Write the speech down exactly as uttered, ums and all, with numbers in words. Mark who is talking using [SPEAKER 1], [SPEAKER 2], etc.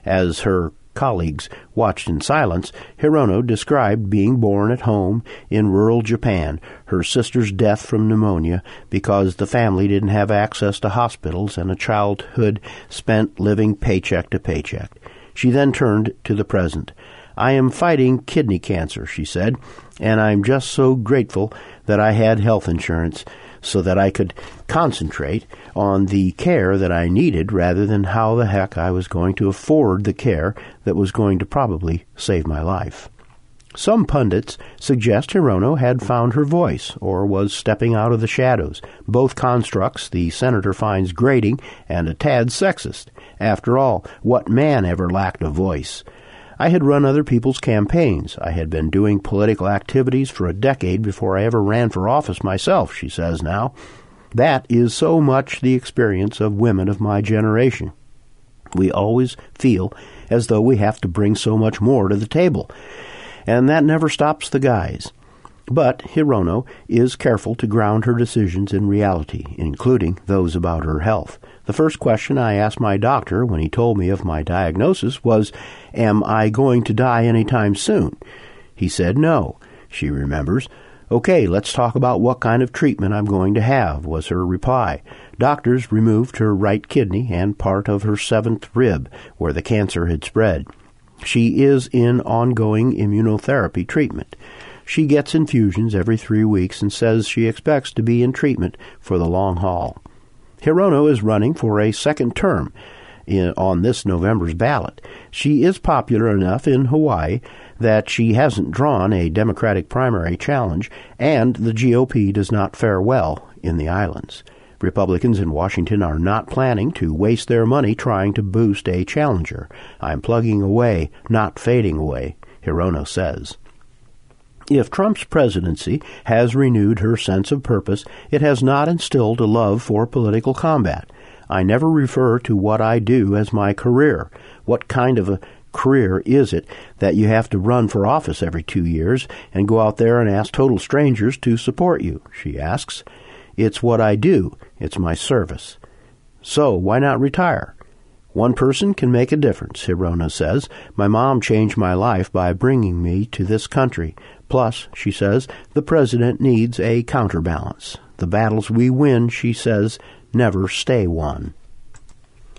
[SPEAKER 1] As her colleagues watched in silence, Hirono described being born at home in rural Japan, her sister's death from pneumonia because the family didn't have access to hospitals, and a childhood spent living paycheck to paycheck. She then turned to the present. I am fighting kidney cancer, she said, and I'm just so grateful that I had health insurance so that I could concentrate on the care that I needed rather than how the heck I was going to afford the care that was going to probably save my life. Some pundits suggest Hirono had found her voice or was stepping out of the shadows, both constructs the senator finds grating and a tad sexist. After all, what man ever lacked a voice? I had run other people's campaigns. I had been doing political activities for a decade before I ever ran for office myself, she says now. That is so much the experience of women of my generation. We always feel as though we have to bring so much more to the table, and that never stops the guys. But Hirono is careful to ground her decisions in reality, including those about her health. The first question I asked my doctor when he told me of my diagnosis was, am I going to die anytime soon? He said no, she remembers. Okay, let's talk about what kind of treatment I'm going to have, was her reply. Doctors removed her right kidney and part of her seventh rib, where the cancer had spread. She is in ongoing immunotherapy treatment. She gets infusions every three weeks and says she expects to be in treatment for the long haul. Hirono is running for a second term in, on this November's ballot. She is popular enough in Hawaii that she hasn't drawn a Democratic primary challenge, and the G O P does not fare well in the islands. Republicans in Washington are not planning to waste their money trying to boost a challenger. I'm plugging away, not fading away, Hirono says. If Trump's presidency has renewed her sense of purpose, it has not instilled a love for political combat. I never refer to what I do as my career. What kind of a career is it that you have to run for office every two years and go out there and ask total strangers to support you? She asks. It's what I do. It's my service. So why not retire? One person can make a difference, Hirono says. My mom changed my life by bringing me to this country. Plus, she says, the president needs a counterbalance. The battles we win, she says, never stay won.